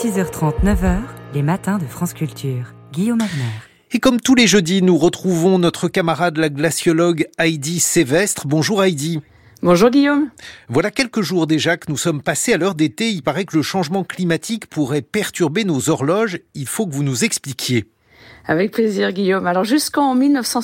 6h30, 9h, les matins de France Culture. Guillaume Agner. Et comme tous les jeudis, nous retrouvons notre camarade la glaciologue Heidi Sévestre. Bonjour Heidi. Bonjour Guillaume. Voilà quelques jours déjà que nous sommes passés à l'heure d'été. Il paraît que le changement climatique pourrait perturber nos horloges. Il faut que vous nous expliquiez. Avec plaisir Guillaume. Alors jusqu'en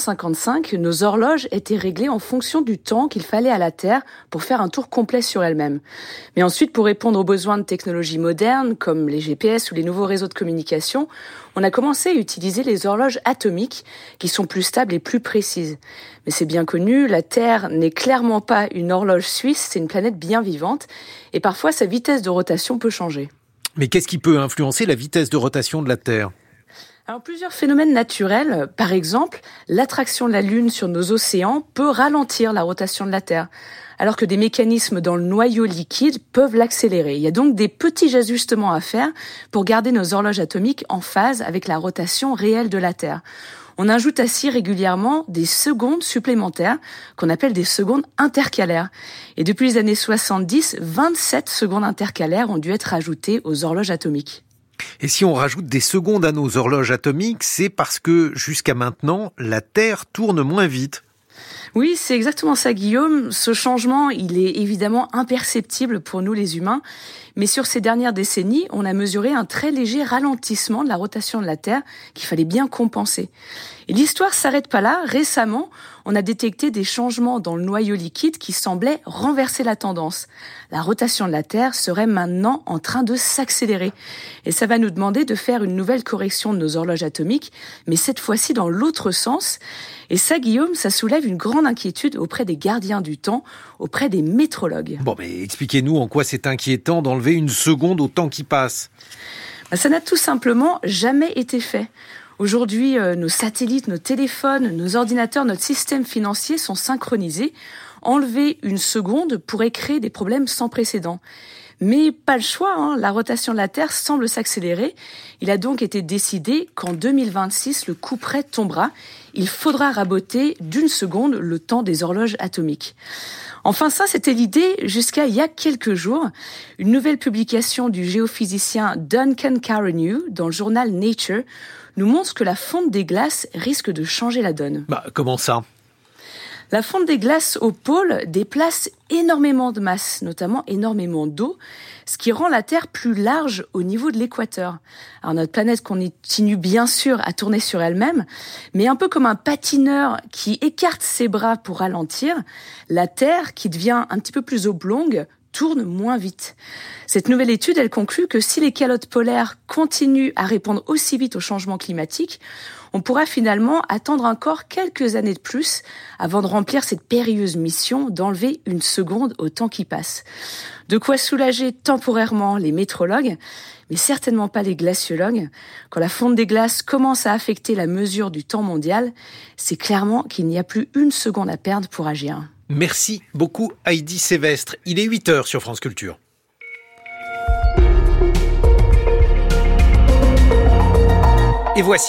1955, nos horloges étaient réglées en fonction du temps qu'il fallait à la Terre pour faire un tour complet sur elle-même. Mais ensuite, pour répondre aux besoins de technologies modernes comme les GPS ou les nouveaux réseaux de communication, on a commencé à utiliser les horloges atomiques qui sont plus stables et plus précises. Mais c'est bien connu, la Terre n'est clairement pas une horloge suisse, c'est une planète bien vivante et parfois sa vitesse de rotation peut changer. Mais qu'est-ce qui peut influencer la vitesse de rotation de la Terre ? Alors, plusieurs phénomènes naturels, par exemple, l'attraction de la Lune sur nos océans peut ralentir la rotation de la Terre, alors que des mécanismes dans le noyau liquide peuvent l'accélérer. Il y a donc des petits ajustements à faire pour garder nos horloges atomiques en phase avec la rotation réelle de la Terre. On ajoute ainsi régulièrement des secondes supplémentaires qu'on appelle des secondes intercalaires. Et depuis les années 70, 27 secondes intercalaires ont dû être ajoutées aux horloges atomiques. Et si on rajoute des secondes à nos horloges atomiques, c'est parce que, jusqu'à maintenant, la Terre tourne moins vite. Oui, c'est exactement ça, Guillaume. Ce changement, il est évidemment imperceptible pour nous les humains. Mais sur ces dernières décennies, on a mesuré un très léger ralentissement de la rotation de la Terre qu'il fallait bien compenser. Et l'histoire s'arrête pas là. Récemment, on a détecté des changements dans le noyau liquide qui semblaient renverser la tendance. La rotation de la Terre serait maintenant en train de s'accélérer. Et ça va nous demander de faire une nouvelle correction de nos horloges atomiques, mais cette fois-ci dans l'autre sens. Et ça, Guillaume, ça soulève une grande inquiétude auprès des gardiens du temps, auprès des métrologues. Bon, mais expliquez-nous en quoi c'est inquiétant d'enlever une seconde au temps qui passe. Ça n'a tout simplement jamais été fait. Aujourd'hui, nos satellites, nos téléphones, nos ordinateurs, notre système financier sont synchronisés. Enlever une seconde pourrait créer des problèmes sans précédent. Mais pas le choix, la rotation de la Terre semble s'accélérer. Il a donc été décidé qu'en 2026, le couperet tombera. Il faudra raboter d'une seconde le temps des horloges atomiques. Enfin, ça, c'était l'idée jusqu'à il y a quelques jours. Une nouvelle publication du géophysicien Duncan Carrenew dans le journal Nature nous montre que la fonte des glaces risque de changer la donne. Comment ça ? La fonte des glaces au pôle déplace énormément de masse, notamment énormément d'eau, ce qui rend la Terre plus large au niveau de l'équateur. Alors notre planète continue bien sûr à tourner sur elle-même, mais un peu comme un patineur qui écarte ses bras pour ralentir, la Terre, qui devient un petit peu plus oblongue, tourne moins vite. Cette nouvelle étude, elle conclut que si les calottes polaires continuent à répondre aussi vite au changement climatique, on pourra finalement attendre encore quelques années de plus avant de remplir cette périlleuse mission d'enlever une seconde au temps qui passe. De quoi soulager temporairement les météorologues, mais certainement pas les glaciologues. Quand la fonte des glaces commence à affecter la mesure du temps mondial, c'est clairement qu'il n'y a plus une seconde à perdre pour agir. Merci beaucoup Heidi Sévestre. Il est 8h sur France Culture. Et voici